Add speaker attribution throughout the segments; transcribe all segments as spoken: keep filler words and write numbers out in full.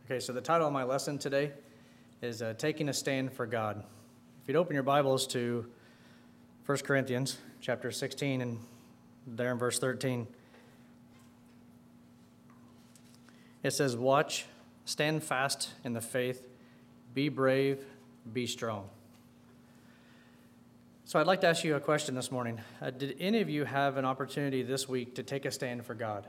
Speaker 1: Okay, so the title of my lesson today is uh, Taking a Stand for God. If you'd open your Bibles to First Corinthians chapter sixteen and there in verse thirteen, it says, "Watch, stand fast in the faith, be brave, be strong." So I'd like to ask you a question this morning. Uh, did any of you have an opportunity this week to take a stand for God?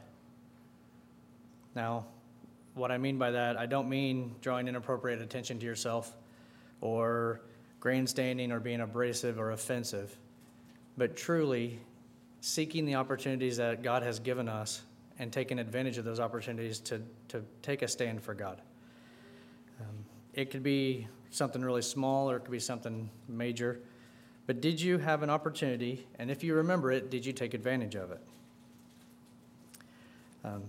Speaker 1: Now, what I mean by that, I don't mean drawing inappropriate attention to yourself or grandstanding or being abrasive or offensive, but truly seeking the opportunities that God has given us and taking advantage of those opportunities to, to take a stand for God. Um, it could be something really small or it could be something major, but did you have an opportunity, and if you remember it, did you take advantage of it? Um,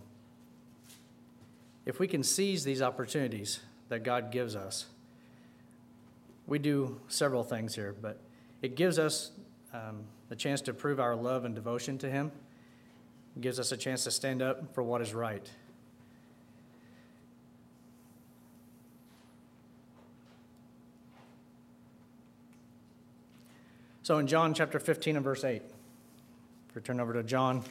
Speaker 1: If we can seize these opportunities that God gives us, we do several things here, but it gives us um, the chance to prove our love and devotion to Him. It gives us a chance to stand up for what is right. So in John chapter fifteen and verse eight, if we turn over to John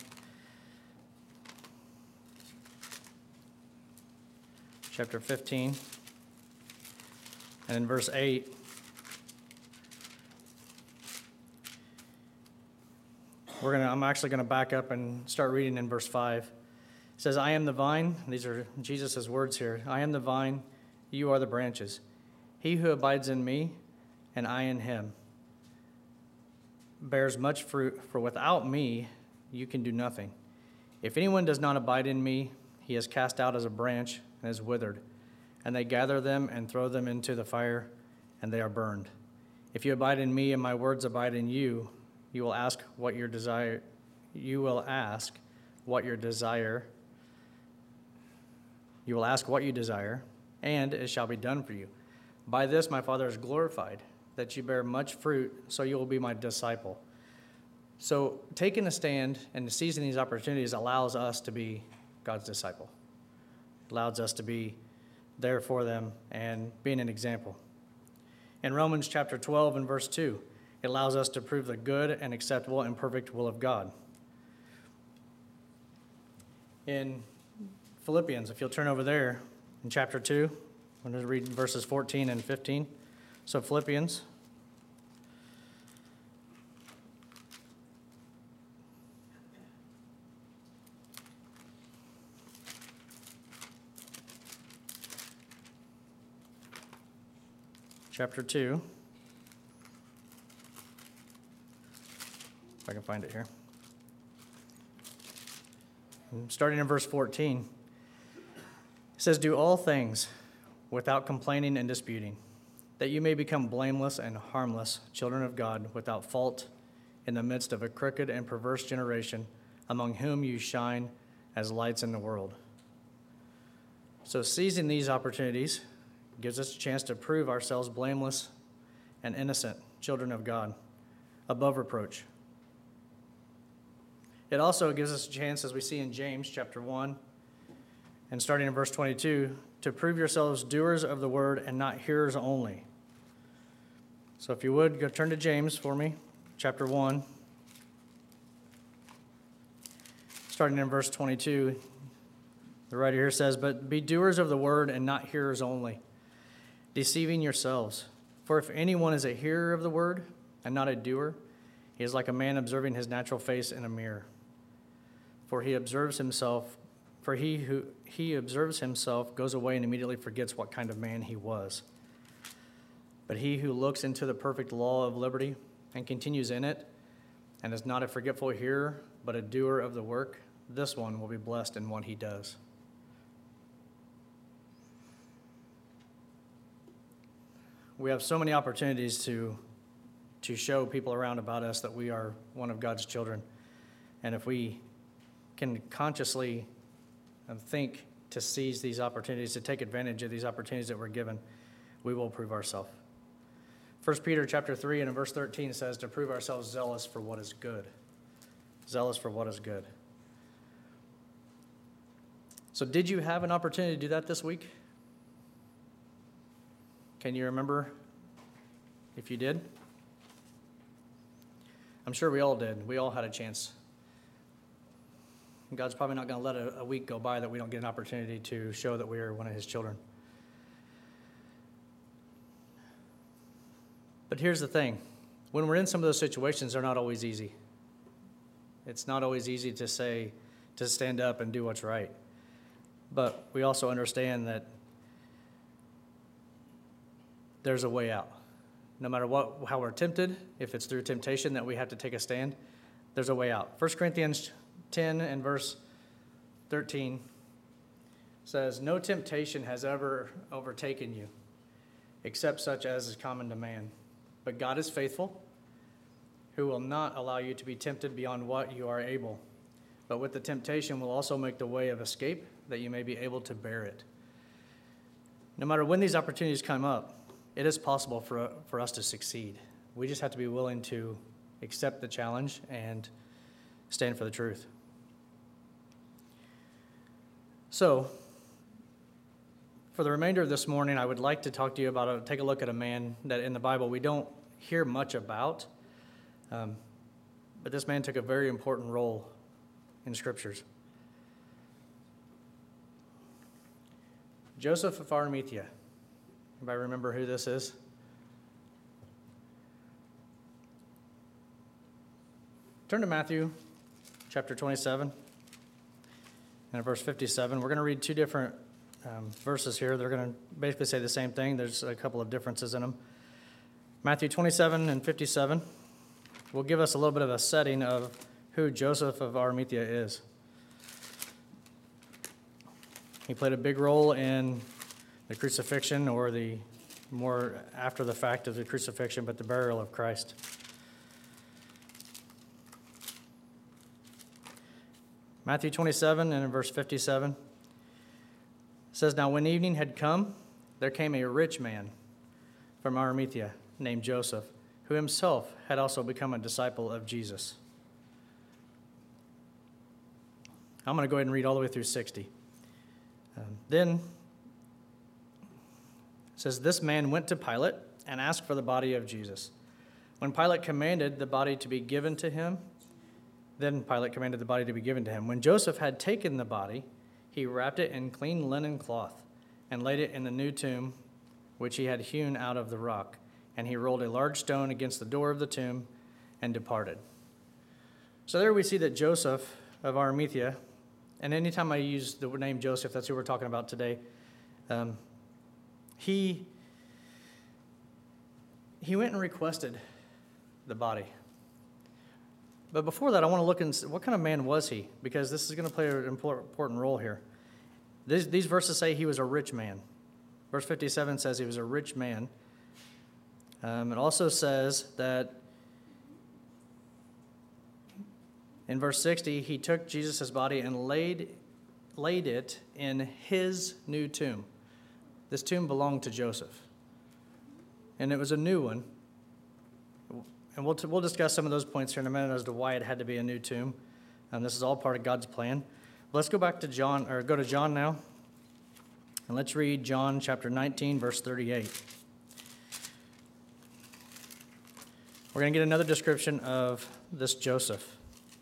Speaker 1: chapter fifteen, and in verse eight, we're gonna. I'm actually going to back up and start reading in verse five. It says, "I am the vine." These are Jesus' words here. "I am the vine, you are the branches. He who abides in me, and I in him, bears much fruit, for without me you can do nothing. If anyone does not abide in me, he is cast out as a branch and is withered, and they gather them and throw them into the fire, and they are burned. If you abide in me and my words abide in you, you will ask what your desire, you will ask what your desire, you will ask what you desire, and it shall be done for you. By this my Father is glorified, that you bear much fruit, so you will be my disciple." So taking a stand and seizing these opportunities allows us to be God's disciple. Allows us to be there for them and being an example. In Romans chapter twelve and verse two, it allows us to prove the good and acceptable and perfect will of God. In Philippians, if you'll turn over there, in chapter two, I'm going to read verses fourteen and fifteen. So Philippians chapter two, if I can find it here. Starting in verse fourteen, it says, "Do all things without complaining and disputing, that you may become blameless and harmless, children of God, without fault, in the midst of a crooked and perverse generation, among whom you shine as lights in the world." So seizing these opportunities gives us a chance to prove ourselves blameless and innocent children of God, above reproach. It also gives us a chance, as we see in James chapter one, and starting in verse twenty-two, to prove yourselves doers of the word and not hearers only. So if you would, go turn to James for me, chapter one, starting in verse twenty-two. The writer here says, "But be doers of the word and not hearers only, deceiving yourselves. For if anyone is a hearer of the word and not a doer, he is like a man observing his natural face in a mirror. For he observes himself, for he who he observes himself goes away and immediately forgets what kind of man he was. But he who looks into the perfect law of liberty and continues in it, and is not a forgetful hearer, but a doer of the work, this one will be blessed in what he does." We have so many opportunities to, to show people around about us that we are one of God's children. And if we can consciously think to seize these opportunities, to take advantage of these opportunities that we're given, we will prove ourselves. First Peter chapter three and in verse thirteen says to prove ourselves zealous for what is good. Zealous for what is good. So did you have an opportunity to do that this week? Can you remember if you did? I'm sure we all did. We all had a chance. God's probably not going to let a, a week go by that we don't get an opportunity to show that we are one of his children. But here's the thing. When we're in some of those situations, they're not always easy. It's not always easy to say, to stand up and do what's right. But we also understand that there's a way out. No matter what, how we're tempted, if it's through temptation that we have to take a stand, there's a way out. First Corinthians ten and verse thirteen says, "No temptation has ever overtaken you, except such as is common to man. But God is faithful, who will not allow you to be tempted beyond what you are able. But with the temptation will also make the way of escape, that you may be able to bear it." No matter when these opportunities come up, it is possible for, for us to succeed. We just have to be willing to accept the challenge and stand for the truth. So, for the remainder of this morning, I would like to talk to you about, a, take a look at a man that in the Bible we don't hear much about, um, but this man took a very important role in Scriptures. Joseph of Arimathea. Anybody remember who this is? Turn to Matthew chapter twenty-seven and verse fifty-seven. We're going to read two different um, verses here. They're going to basically say the same thing. There's a couple of differences in them. Matthew twenty-seven and fifty-seven will give us a little bit of a setting of who Joseph of Arimathea is. He played a big role in the crucifixion, or the more after the fact of the crucifixion, but the burial of Christ. Matthew twenty-seven and in verse fifty-seven says, "Now when evening had come, there came a rich man from Arimathea named Joseph, who himself had also become a disciple of Jesus." I'm going to go ahead and read all the way through sixty. Um, then it says, "This man went to Pilate and asked for the body of Jesus. When Pilate commanded the body to be given to him, then Pilate commanded the body to be given to him. When Joseph had taken the body, he wrapped it in clean linen cloth and laid it in the new tomb which he had hewn out of the rock. And he rolled a large stone against the door of the tomb and departed." So there we see that Joseph of Arimathea, and anytime I use the name Joseph, that's who we're talking about today, um, he, he went and requested the body. But before that, I want to look and see, what kind of man was he? Because this is going to play an important role here. These, these verses say he was a rich man. Verse fifty-seven says he was a rich man. Um, it also says that in verse sixty, he took Jesus' body and laid, laid it in his new tomb. This tomb belonged to Joseph, and it was a new one. And we'll, t- we'll discuss some of those points here in a minute as to why it had to be a new tomb. And this is all part of God's plan. But let's go back to John, or go to John now. And let's read John chapter nineteen, verse thirty-eight. We're going to get another description of this Joseph.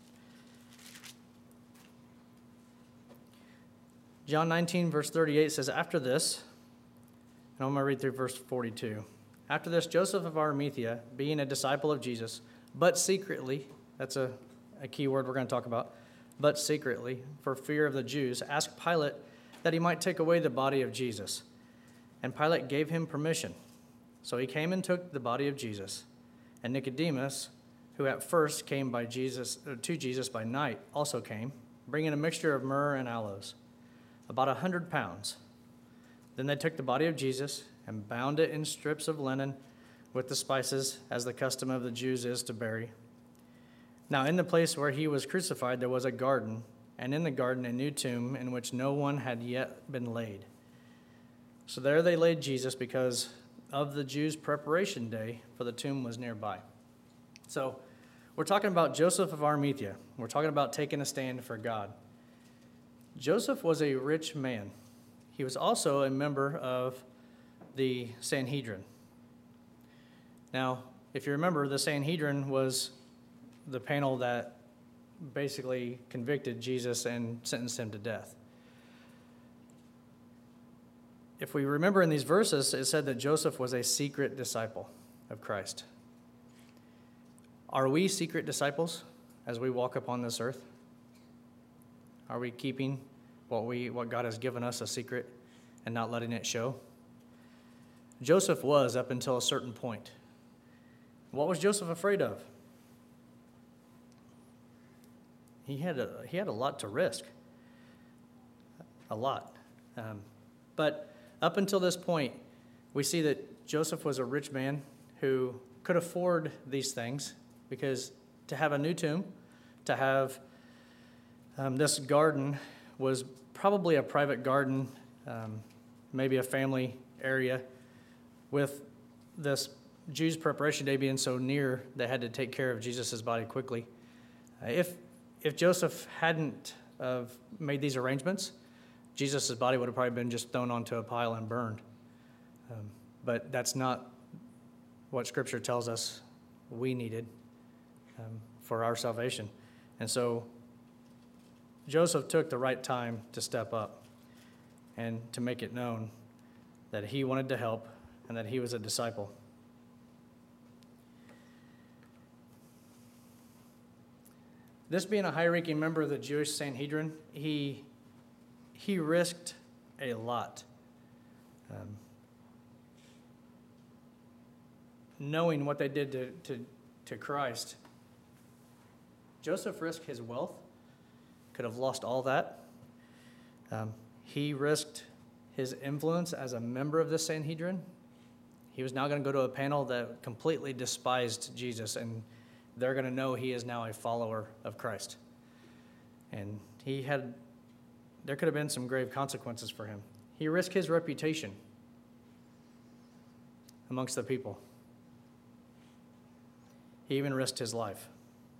Speaker 1: John nineteen, verse thirty-eight says, "After this," and I'm going to read through verse forty-two. "After this, Joseph of Arimathea, being a disciple of Jesus, but secretly," that's a, a key word we're going to talk about, "but secretly, for fear of the Jews, asked Pilate that he might take away the body of Jesus. And Pilate gave him permission. So he came and took the body of Jesus. And Nicodemus, who at first came by Jesus uh, to Jesus by night, also came, bringing a mixture of myrrh and aloes, about a hundred pounds. Then they took the body of Jesus and bound it in strips of linen with the spices, as the custom of the Jews is to bury. Now in the place where he was crucified there was a garden, and in the garden a new tomb in which no one had yet been laid. So there they laid Jesus because of the Jews' preparation day, for the tomb was nearby." So we're talking about Joseph of Arimathea. We're talking about taking a stand for God. Joseph was a rich man. He was also a member of the Sanhedrin. Now, if you remember, the Sanhedrin was the panel that basically convicted Jesus and sentenced him to death. If we remember in these verses, it said that Joseph was a secret disciple of Christ. Are we secret disciples as we walk upon this earth? Are we keeping what we what God has given us a secret and not letting it show? Joseph was up until a certain point. What was Joseph afraid of? He had a, he had a lot to risk. A lot. Um, but up until this point, we see that Joseph was a rich man who could afford these things, because to have a new tomb, to have um, this garden was probably a private garden, um, maybe a family area, with this Jews' preparation day being so near, they had to take care of Jesus' body quickly. Uh, if if Joseph hadn't uh, made these arrangements, Jesus' body would have probably been just thrown onto a pile and burned. Um, but that's not what Scripture tells us we needed um, for our salvation. And so Joseph took the right time to step up and to make it known that he wanted to help and that he was a disciple. This being a high-ranking member of the Jewish Sanhedrin, he he risked a lot. Um, knowing what they did to, to, to Christ, Joseph risked his wealth, could have lost all that. Um, he risked his influence as a member of the Sanhedrin. He was now going to go to a panel that completely despised Jesus, and they're going to know he is now a follower of Christ. And he had, there could have been some grave consequences for him. He risked his reputation amongst the people. He even risked his life.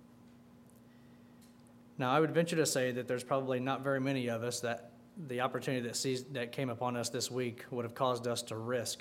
Speaker 1: Now, I would venture to say that there's probably not very many of us that the opportunity that sees, that came upon us this week would have caused us to risk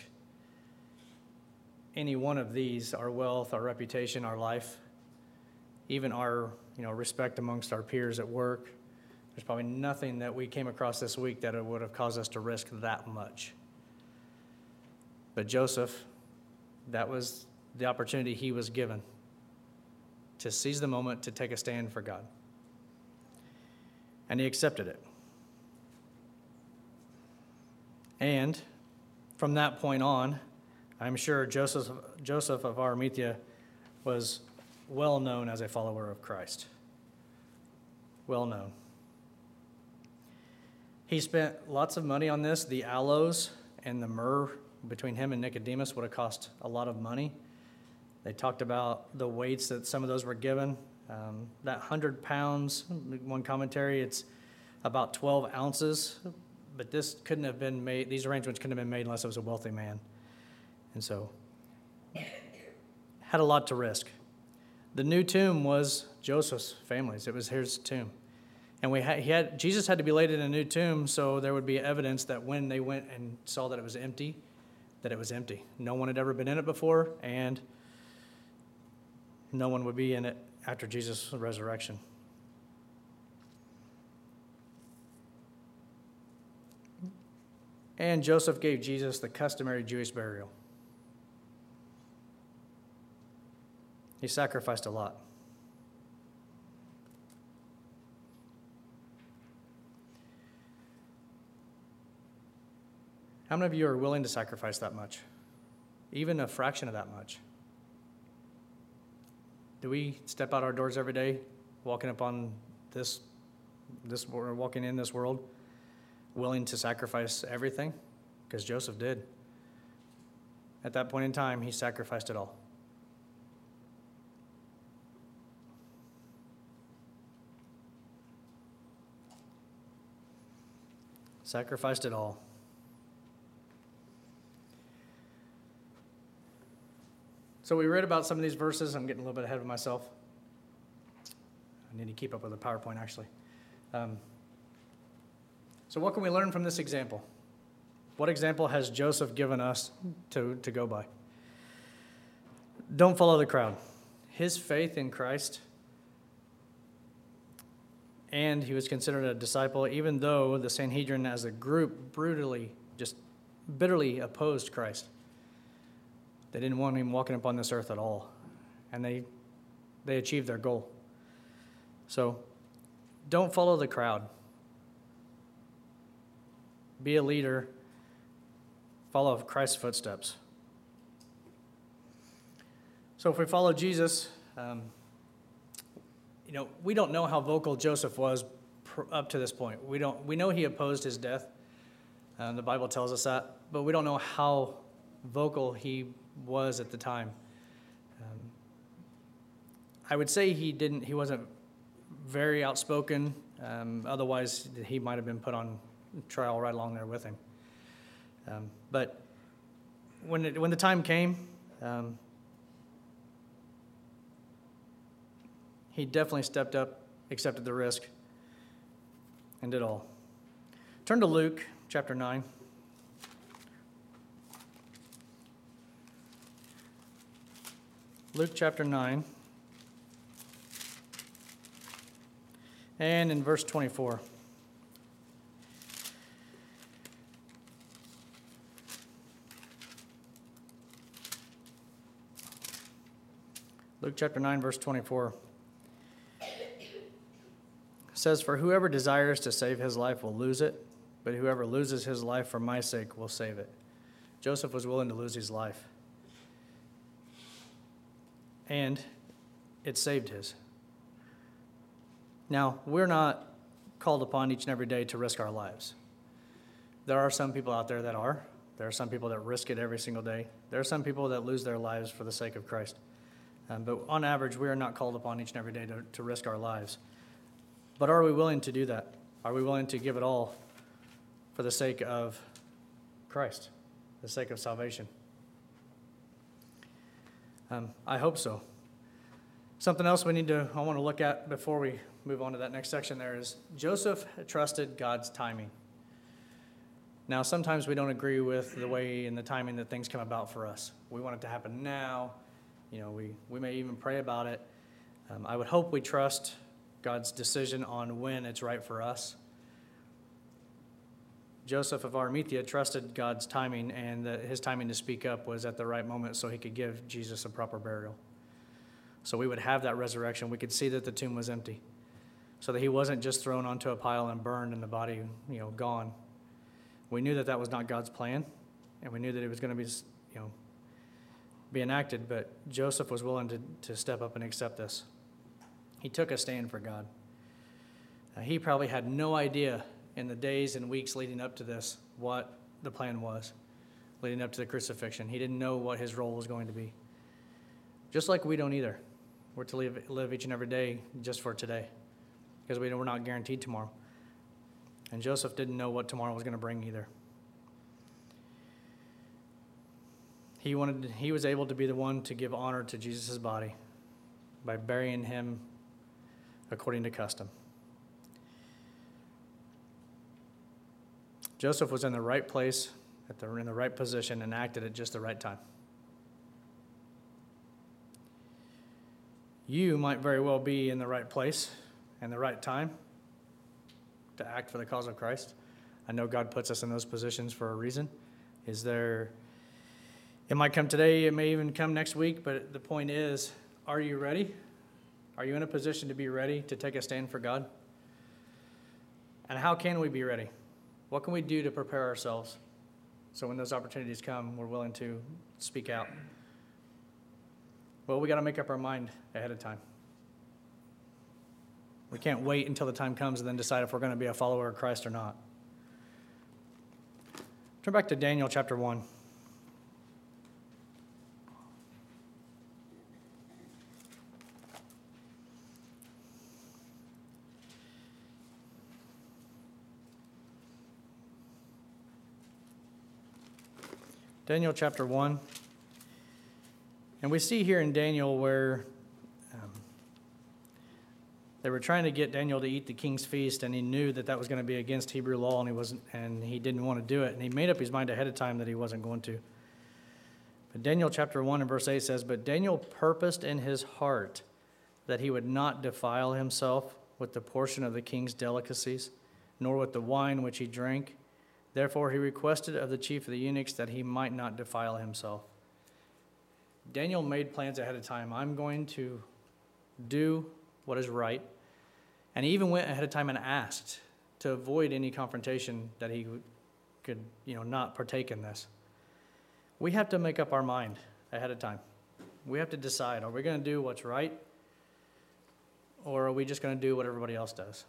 Speaker 1: any one of these, our wealth, our reputation, our life, even our, you know, respect amongst our peers at work. There's probably nothing that we came across this week that it would have caused us to risk that much. But Joseph, that was the opportunity he was given to seize the moment to take a stand for God. And he accepted it. And from that point on, I'm sure Joseph, Joseph of Arimathea was well known as a follower of Christ. Well known. He spent lots of money on this. The aloes and the myrrh between him and Nicodemus would have cost a lot of money. They talked about the weights that some of those were given. Um, that one hundred pounds, one commentary, it's about twelve ounces. But this couldn't have been made, these arrangements couldn't have been made unless it was a wealthy man. And so, had a lot to risk. The new tomb was Joseph's family's. It was his tomb. And we had, he had Jesus had to be laid in a new tomb, so there would be evidence that when they went and saw that it was empty, that it was empty. No one had ever been in it before, and no one would be in it after Jesus' resurrection. And Joseph gave Jesus the customary Jewish burial. He sacrificed a lot. How many of you are willing to sacrifice that much? Even a fraction of that much? Do we step out our doors every day, walking upon this, this walking in this world, willing to sacrifice everything? Because Joseph did. At that point in time, he sacrificed it all. Sacrificed it all. So we read about some of these verses. I'm getting a little bit ahead of myself. I need to keep up with the PowerPoint, actually. Um, so what can we learn from this example? What example has Joseph given us to, to go by? Don't follow the crowd. His faith in Christ, and he was considered a disciple, even though the Sanhedrin as a group brutally, just bitterly opposed Christ. They didn't want him walking upon this earth at all. And they they achieved their goal. So don't follow the crowd. Be a leader. Follow Christ's footsteps. So if we follow Jesus, um, you know, we don't know how vocal Joseph was pr- up to this point. We don't. We know he opposed his death. Um, the Bible tells us that, but we don't know how vocal he was at the time. Um, I would say he didn't. He wasn't very outspoken. Um, otherwise, he might have been put on trial right along there with him. Um, but when it, when the time came, um, he definitely stepped up, accepted the risk, and did all. Turn to Luke chapter nine. Luke chapter nine. And in verse twenty-four. Luke chapter nine, verse twenty-four. Says, "For whoever desires to save his life will lose it, but whoever loses his life for my sake will save it." Joseph was willing to lose his life. And it saved his. Now, we're not called upon each and every day to risk our lives. There are some people out there that are. There are some people that risk it every single day. There are some people that lose their lives for the sake of Christ. Um, but on average, we are not called upon each and every day to, to risk our lives. But are we willing to do that? Are we willing to give it all for the sake of Christ, the sake of salvation? Um, I hope so. Something else we need to, I want to look at before we move on to that next section there is Joseph trusted God's timing. Now, sometimes we don't agree with the way and the timing that things come about for us. We want it to happen now. You know, we, we may even pray about it. Um, I would hope we trust God's decision on when it's right for us. Joseph of Arimathea trusted God's timing, and that his timing to speak up was at the right moment so he could give Jesus a proper burial. So we would have that resurrection. We could see that the tomb was empty, so that he wasn't just thrown onto a pile and burned and the body, you know, gone. We knew that that was not God's plan, and we knew that it was going to be, you know, be enacted, but Joseph was willing to, to step up and accept this. He took a stand for God. Uh, he probably had no idea in the days and weeks leading up to this what the plan was, leading up to the crucifixion. He didn't know what his role was going to be. Just like we don't either. We're to live, live each and every day just for today, because we know we're not guaranteed tomorrow. And Joseph didn't know what tomorrow was going to bring either. He wanted. He was able to be the one to give honor to Jesus' body by burying him according to custom. Joseph was in the right place, at the, in the right position, and acted at just the right time. You might very well be in the right place and the right time to act for the cause of Christ. I know God puts us in those positions for a reason. Is there... It might come today, it may even come next week, but the point is, are you ready? Are you in a position to be ready to take a stand for God? And how can we be ready? What can we do to prepare ourselves so when those opportunities come, we're willing to speak out? Well, we got to make up our mind ahead of time. We can't wait until the time comes and then decide if we're going to be a follower of Christ or not. Turn back to Daniel chapter one. Daniel chapter one. And we see here in Daniel where um, They were trying to get Daniel to eat the king's feast, and he knew that that was going to be against Hebrew law, and he wasn't, and he didn't want to do it. And he made up his mind ahead of time that he wasn't going to. But Daniel chapter one and verse eight says, "But Daniel purposed in his heart that he would not defile himself with the portion of the king's delicacies, nor with the wine which he drank. Therefore he requested of the chief of the eunuchs that he might not defile himself." Daniel made plans ahead of time. I'm going to do what is right. And he even went ahead of time and asked to avoid any confrontation that he could, you know, not partake in this. We have to make up our mind ahead of time. We have to decide, are we going to do what's right, or are we just going to do what everybody else does?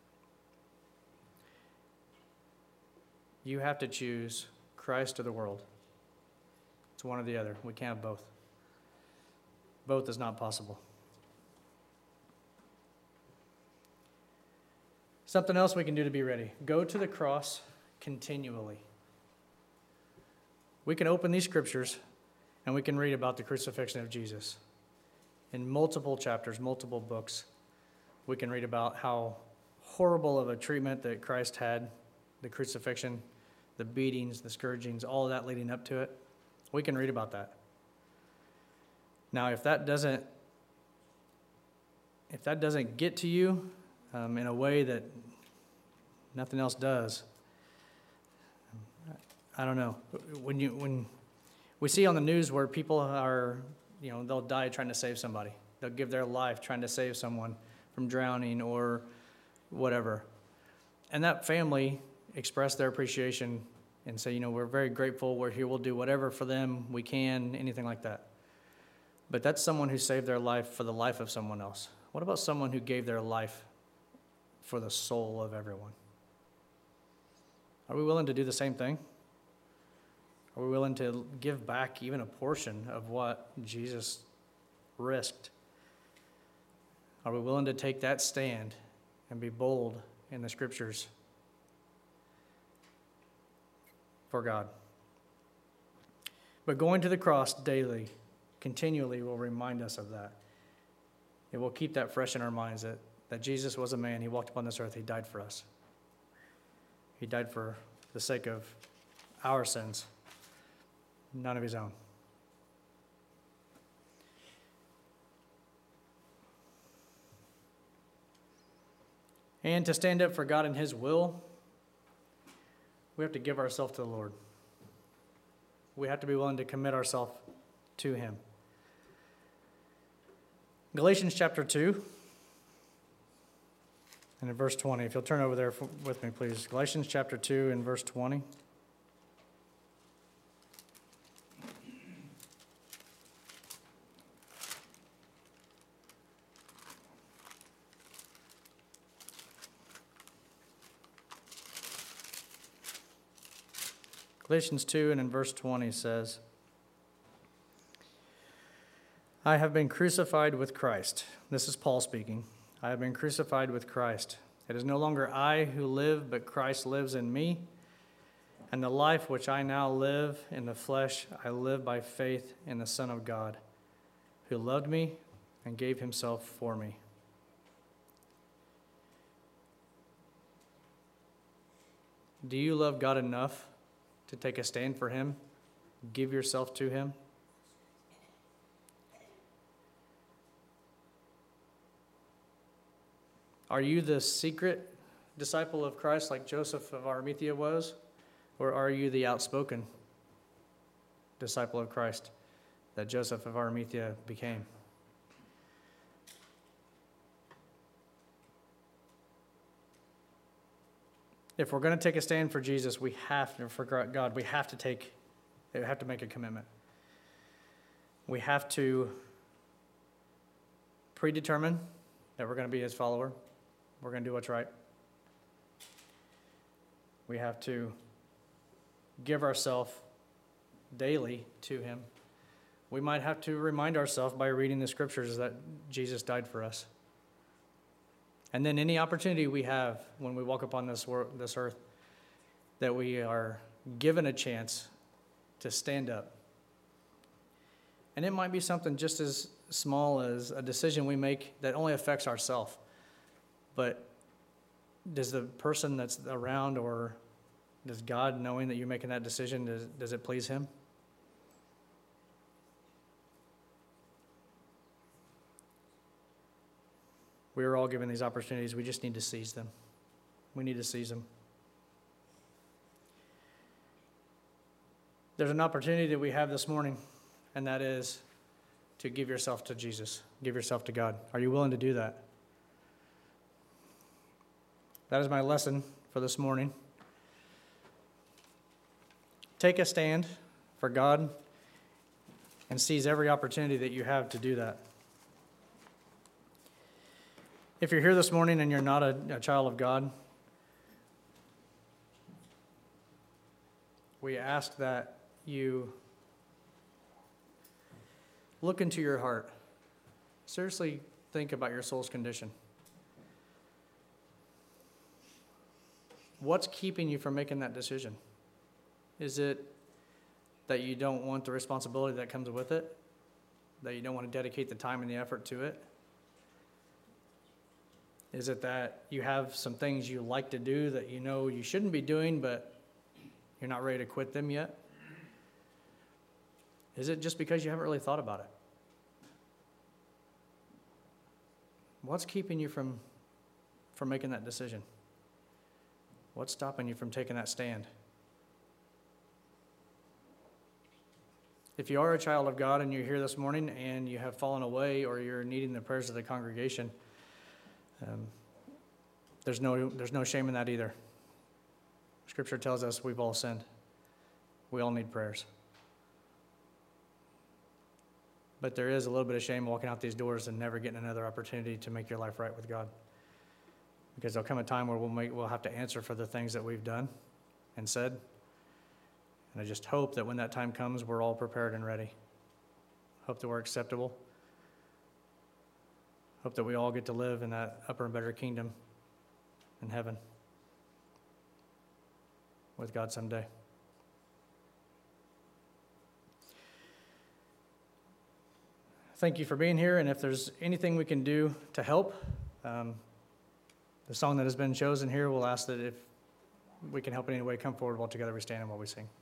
Speaker 1: You have to choose Christ or the world. It's one or the other. We can't have both. Both is not possible. Something else we can do to be ready. Go to the cross continually. We can open these scriptures and we can read about the crucifixion of Jesus. In multiple chapters, multiple books, we can read about how horrible of a treatment that Christ had, the crucifixion, the beatings, the scourgings, all of that leading up to it. We can read about that. Now, if that doesn't, if that doesn't get to you um, in a way that nothing else does, I don't know. When you when we see on the news where people are, you know, they'll die trying to save somebody. They'll give their life trying to save someone from drowning or whatever. And that family express their appreciation and say, you know, we're very grateful. We're here. We'll do whatever for them we can, anything like that. But that's someone who saved their life for the life of someone else. What about someone who gave their life for the soul of everyone? Are we willing to do the same thing? Are we willing to give back even a portion of what Jesus risked? Are we willing to take that stand and be bold in the scriptures for God? But going to the cross daily, continually, will remind us of that. It will keep that fresh in our minds that, that Jesus was a man. He walked upon this earth. He died for us. He died for the sake of our sins, none of his own. And to stand up for God and his will, we have to give ourselves to the Lord. We have to be willing to commit ourselves to him. Galatians chapter two, and in verse twenty. If you'll turn over there with me, please. Galatians chapter two and verse twenty. Galatians two and in verse twenty says, "I have been crucified with Christ." This is Paul speaking. "I have been crucified with Christ. It is no longer I who live, but Christ lives in me. And the life which I now live in the flesh, I live by faith in the Son of God, who loved me and gave himself for me." Do you love God enough to take a stand for him? Give yourself to him? Are you the secret disciple of Christ like Joseph of Arimathea was? Or are you the outspoken disciple of Christ that Joseph of Arimathea became? If we're going to take a stand for Jesus, we have to, for God, we have to take, we have to make a commitment. We have to predetermine that we're going to be his follower. We're going to do what's right. We have to give ourselves daily to him. We might have to remind ourselves by reading the scriptures that Jesus died for us. And then any opportunity we have when we walk upon this world, this earth, that we are given a chance to stand up. And it might be something just as small as a decision we make that only affects ourselves. But does the person that's around, or does God, knowing that you're making that decision, does, does it please him? We are all given these opportunities. We just need to seize them. We need to seize them. There's an opportunity that we have this morning, and that is to give yourself to Jesus. Give yourself to God. Are you willing to do that? That is my lesson for this morning. Take a stand for God and seize every opportunity that you have to do that. If you're here this morning and you're not a, a child of God, we ask that you look into your heart. Seriously think about your soul's condition. What's keeping you from making that decision? Is it that you don't want the responsibility that comes with it? That you don't want to dedicate the time and the effort to it? Is it that you have some things you like to do that you know you shouldn't be doing, but you're not ready to quit them yet? Is it just because you haven't really thought about it? What's keeping you from, from making that decision? What's stopping you from taking that stand? If you are a child of God and you're here this morning and you have fallen away, or you're needing the prayers of the congregation, um, there's no there's no shame in that either. Scripture tells us we've all sinned. We all need prayers. But there is a little bit of shame walking out these doors and never getting another opportunity to make your life right with God. Because there'll come a time where we'll make, we'll have to answer for the things that we've done and said. And I just hope that when that time comes, we're all prepared and ready. Hope that we're acceptable. Hope that we all get to live in that upper and better kingdom in heaven with God someday. Thank you for being here, and if there's anything we can do to help, um, the song that has been chosen here, we'll ask that if we can help in any way, come forward while together we stand and while we sing.